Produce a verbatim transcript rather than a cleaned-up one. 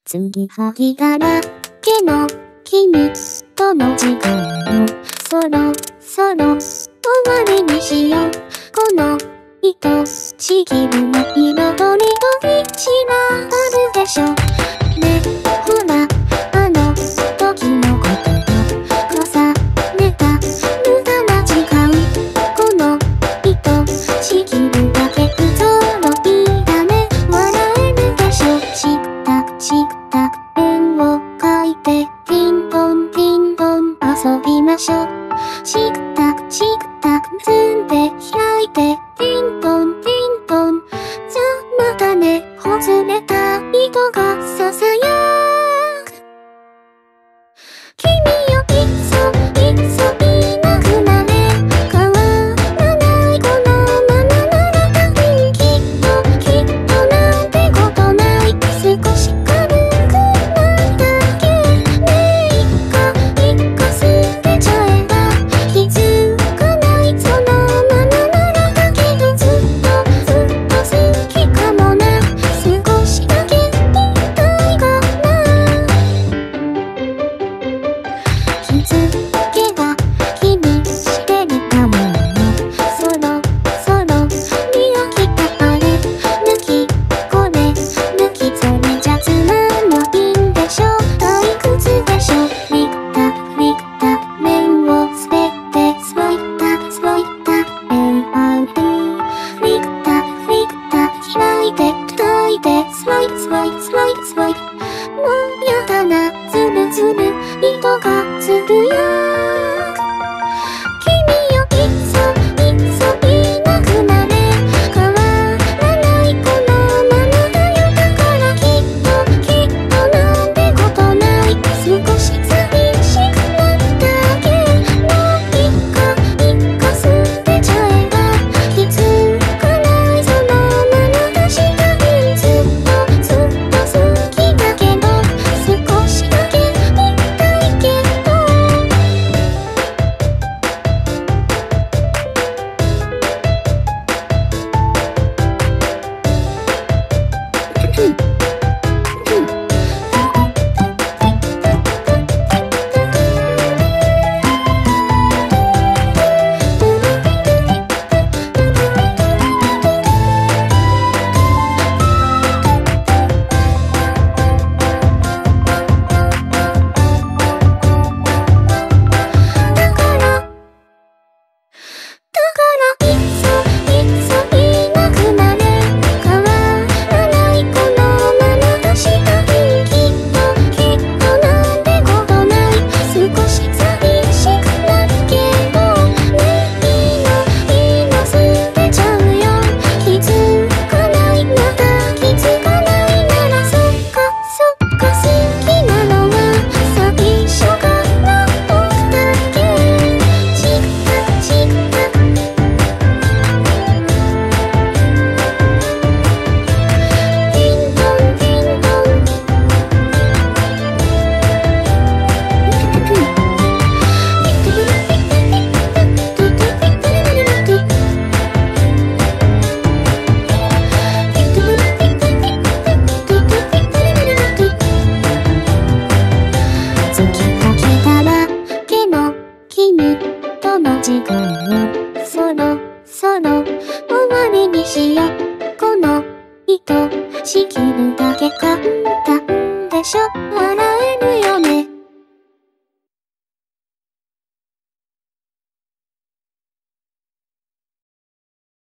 継ぎはぎだらけの君との時間をそろそろ終わりにしよう。この愛しきるの彩りと道があるでしょ。ね、ほらあの時のことを重ねた無駄な時間。この愛しきるだけ不揃いだね。笑えるでしょ。したした円を描いてピンポンピンポン遊びましょう。したした積んで開いてピンポンピンポン。じゃまたね、ほつれた糸がささやく。君よいっそいっそいなくなれ。変わらないこのままならたぶんきっときっとなんてことない。少し軽くないだけね。いっかいっか捨てちゃえば気づかないそのままならだけどずっとずっと好きかもな。少しだけ言いたいかな。気づけば気にしてるかも。そろそろ見飽きたあれ抜きこれ抜きそれじゃつまんないんでしょ。退屈でしょ。リッタリッタ面を捨ててスロイタスロイタ エーアール リッタリッタ開いて叩いてスロイスロイスロイスロイ。もうやだなズルズル糸がつぶやく。君よいっそいっそいなくなれ。変わらないこのままだよ。だからきっときっとなんてことない。少し寂しくなっただけ。もういっかいっか捨てちゃえば気づかないそのままだし。多分ずっとずっと好きだけど少しだけ言いたいけど。だからいっそいっそいなくなれ。変わらないこのままだし。多分きっときっとなんてことない。少し寂しくなるけどね。いいのいいの捨てちゃうよ。気づかないまだ気づかないならそっかそっか好きなのは最初から僕だけ。チッタチッタピンポンピンポン。月かけたらけの君との時間をそろそろ終わりにしよう。この愛しきるだけ簡単でしょ。笑えるよね。